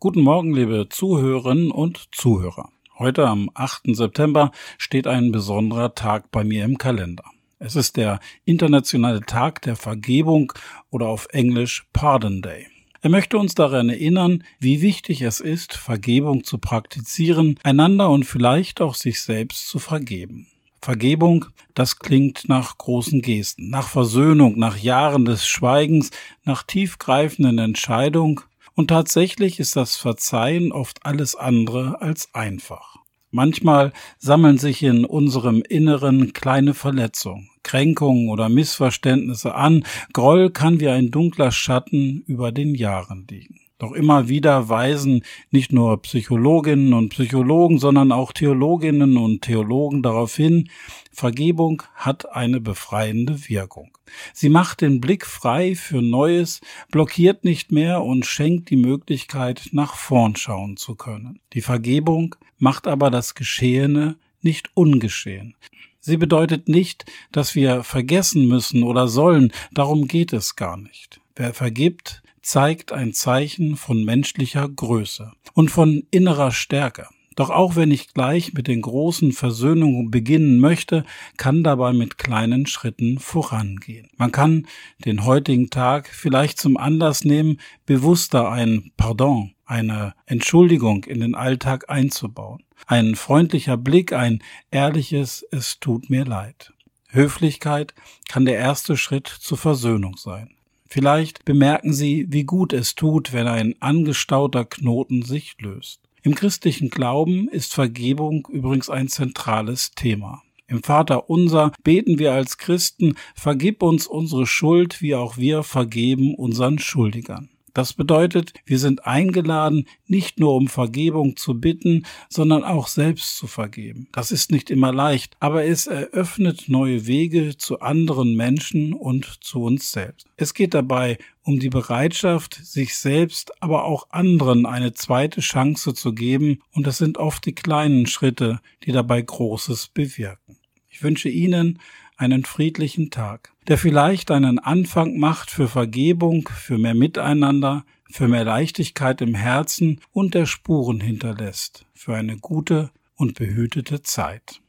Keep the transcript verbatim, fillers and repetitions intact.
Guten Morgen, liebe Zuhörerinnen und Zuhörer. Heute am achten September steht ein besonderer Tag bei mir im Kalender. Es ist der internationale Tag der Vergebung oder auf Englisch Pardon Day. Er möchte uns daran erinnern, wie wichtig es ist, Vergebung zu praktizieren, einander und vielleicht auch sich selbst zu vergeben. Vergebung, das klingt nach großen Gesten, nach Versöhnung, nach Jahren des Schweigens, nach tiefgreifenden Entscheidungen. Und tatsächlich ist das Verzeihen oft alles andere als einfach. Manchmal sammeln sich in unserem Inneren kleine Verletzungen, Kränkungen oder Missverständnisse an. Groll kann wie ein dunkler Schatten über den Jahren liegen. Doch immer wieder weisen nicht nur Psychologinnen und Psychologen, sondern auch Theologinnen und Theologen darauf hin, Vergebung hat eine befreiende Wirkung. Sie macht den Blick frei für Neues, blockiert nicht mehr und schenkt die Möglichkeit, nach vorn schauen zu können. Die Vergebung macht aber das Geschehene nicht ungeschehen. Sie bedeutet nicht, dass wir vergessen müssen oder sollen, darum geht es gar nicht. Wer vergibt, zeigt ein Zeichen von menschlicher Größe und von innerer Stärke. Doch auch wenn ich gleich mit den großen Versöhnungen beginnen möchte, kann dabei mit kleinen Schritten vorangehen. Man kann den heutigen Tag vielleicht zum Anlass nehmen, bewusster ein Pardon, eine Entschuldigung in den Alltag einzubauen. Ein freundlicher Blick, ein ehrliches „Es tut mir leid". Höflichkeit kann der erste Schritt zur Versöhnung sein. Vielleicht bemerken Sie, wie gut es tut, wenn ein angestauter Knoten sich löst. Im christlichen Glauben ist Vergebung übrigens ein zentrales Thema. Im Vaterunser beten wir als Christen: Vergib uns unsere Schuld, wie auch wir vergeben unseren Schuldigern. Das bedeutet, wir sind eingeladen, nicht nur um Vergebung zu bitten, sondern auch selbst zu vergeben. Das ist nicht immer leicht, aber es eröffnet neue Wege zu anderen Menschen und zu uns selbst. Es geht dabei um die Bereitschaft, sich selbst, aber auch anderen eine zweite Chance zu geben, und es sind oft die kleinen Schritte, die dabei Großes bewirken. Ich wünsche Ihnen einen friedlichen Tag, der vielleicht einen Anfang macht für Vergebung, für mehr Miteinander, für mehr Leichtigkeit im Herzen und der Spuren hinterlässt, für eine gute und behütete Zeit.